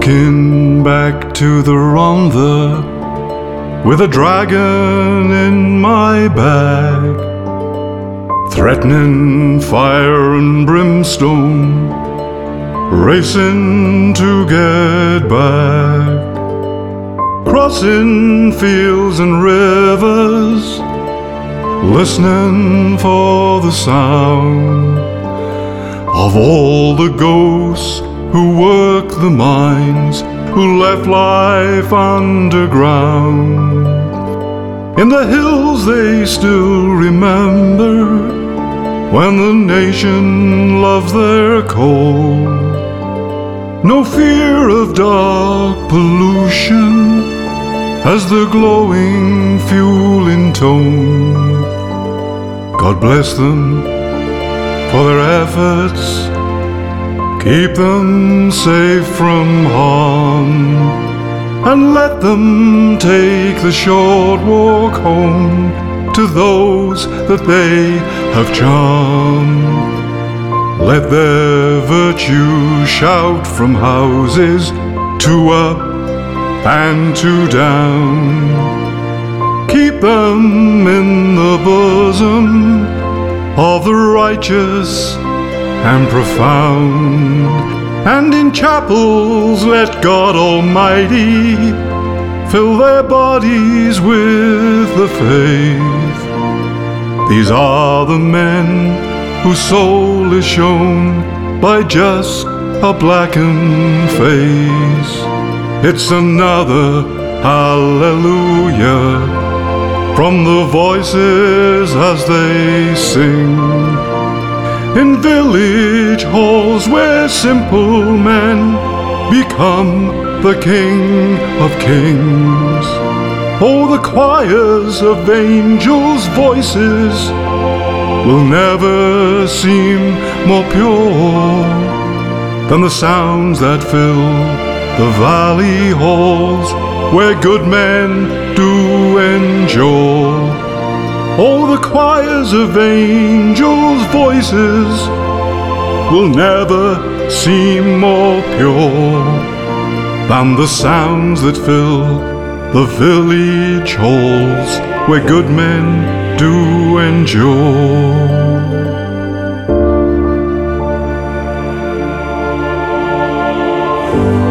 Walking back to the Rhondda with a dragon in my bag, threatening fire and brimstone, racing to get back. Crossing fields and rivers, listening for the sound of all the ghosts who work the mines, who left life underground. In the hills they still remember when the nation loved their coal. No fear of dark pollution as the glowing fuel intoned. God bless them for their efforts, keep them safe from harm, and let them take the short walk home to those that they have charmed. Let their virtue shout from houses to up and to down. Keep them in the bosom of the righteous and profound, and in chapels let God Almighty fill their bodies with the faith. These are the men whose soul is shown by just a blackened face. It's another hallelujah from the voices as they sing. In village halls where simple men become the King of Kings. Oh, the choirs of angels' voices will never seem more pure than the sounds that fill the valley halls where good men do endure. Oh, the choirs of angels' voices will never seem more pure than the sounds that fill the village halls where good men do endure.